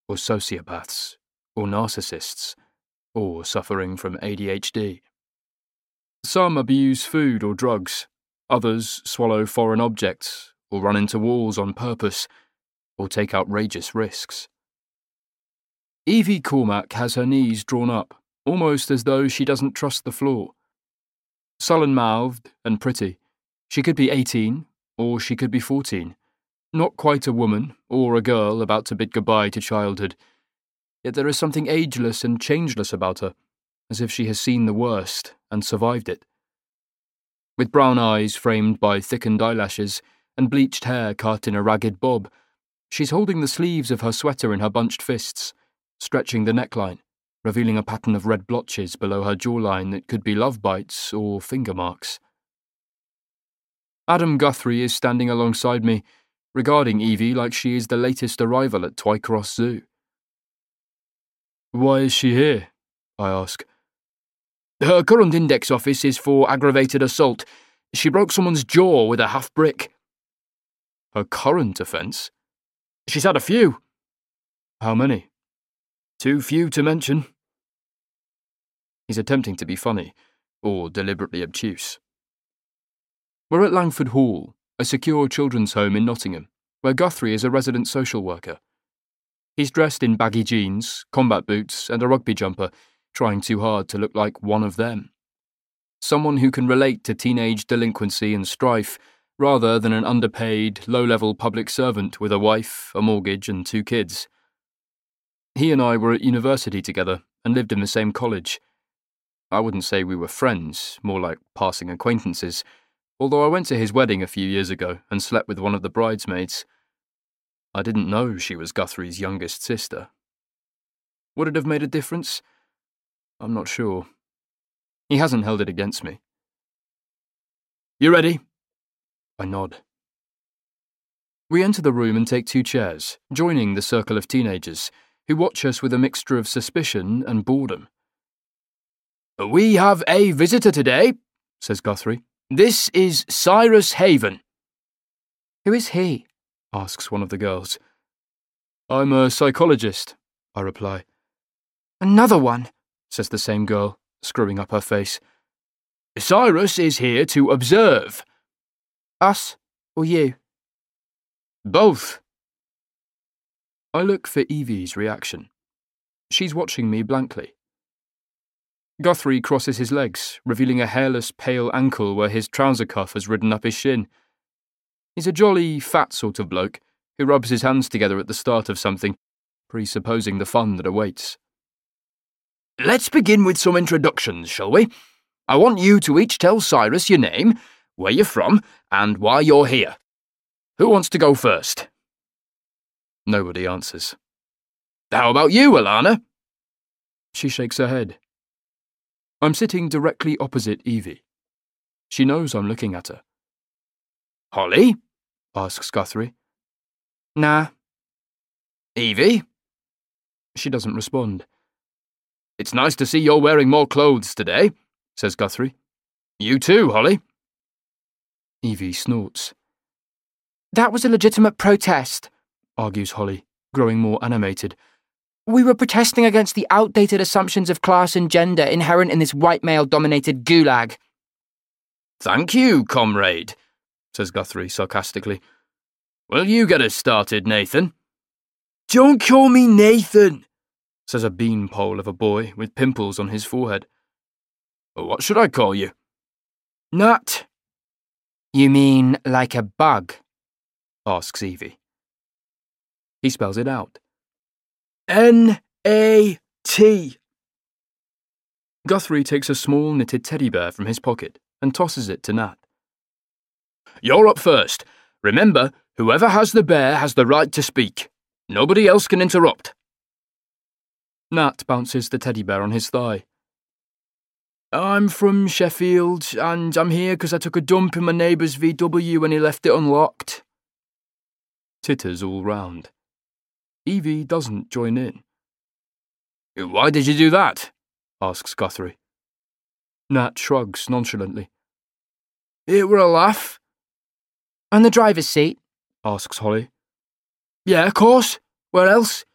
or sociopaths, or narcissists, or suffering from ADHD. Some abuse food or drugs, others swallow foreign objects, or run into walls on purpose, or take outrageous risks. Evie Cormack has her knees drawn up, almost as though she doesn't trust the floor. Sullen-mouthed and pretty, she could be 18, or she could be 14. Not quite a woman, or a girl about to bid goodbye to childhood. Yet there is something ageless and changeless about her, as if she has seen the worst and survived it. With brown eyes framed by thickened eyelashes and bleached hair cut in a ragged bob, she's holding the sleeves of her sweater in her bunched fists, stretching the neckline, revealing a pattern of red blotches below her jawline that could be love bites or finger marks. Adam Guthrie is standing alongside me, regarding Evie like she is the latest arrival at Twycross Zoo. "Why is she here?" I ask. "Her current index office is for aggravated assault. She broke someone's jaw with a half-brick." "Her current offence?" "She's had a few." "How many?" "Too few to mention." He's attempting to be funny, or deliberately obtuse. We're at Langford Hall, a secure children's home in Nottingham, where Guthrie is a resident social worker. He's dressed in baggy jeans, combat boots, and a rugby jumper, trying too hard to look like one of them. Someone who can relate to teenage delinquency and strife, rather than an underpaid, low-level public servant with a wife, a mortgage, and 2 kids. He and I were at university together and lived in the same college. I wouldn't say we were friends, more like passing acquaintances, although I went to his wedding a few years ago and slept with one of the bridesmaids. I didn't know she was Guthrie's youngest sister. Would it have made a difference? I'm not sure. He hasn't held it against me. "You ready?" I nod. We enter the room and take 2 chairs, joining the circle of teenagers, who watch us with a mixture of suspicion and boredom. "We have a visitor today," says Guthrie. "This is Cyrus Haven." "Who is he?" asks one of the girls. "I'm a psychologist," I reply. "Another one," says the same girl, screwing up her face. "Cyrus is here to observe." "Us or you?" "Both." I look for Evie's reaction. She's watching me blankly. Guthrie crosses his legs, revealing a hairless, pale ankle where his trouser cuff has ridden up his shin. He's a jolly, fat sort of bloke who rubs his hands together at the start of something, presupposing the fun that awaits. "Let's begin with some introductions, shall we? I want you to each tell Cyrus your name, where you're from, and why you're here. Who wants to go first?" Nobody answers. "How about you, Alana?" She shakes her head. I'm sitting directly opposite Evie. She knows I'm looking at her. "Holly?" asks Guthrie. "Nah." "Evie?" She doesn't respond. "It's nice to see you're wearing more clothes today," says Guthrie. "You too, Holly." Evie snorts. "That was a legitimate protest," argues Holly, growing more animated. "We were protesting against the outdated assumptions of class and gender inherent in this white male-dominated gulag." "Thank you, comrade," says Guthrie sarcastically. "Will you get us started, Nathan?" "Don't call me Nathan," says a beanpole of a boy with pimples on his forehead. "What should I call you?" "Nut." "You mean like a bug?" asks Evie. He spells it out. N-A-T. Guthrie takes a small knitted teddy bear from his pocket and tosses it to Nat. "You're up first. Remember, whoever has the bear has the right to speak. Nobody else can interrupt." Nat bounces the teddy bear on his thigh. "I'm from Sheffield, and I'm here because I took a dump in my neighbour's VW and he left it unlocked." Titters all round. Evie doesn't join in. "Why did you do that?" asks Guthrie. Nat shrugs nonchalantly. "It were a laugh." "On the driver's seat?" asks Holly. "Yeah, of course. Where else?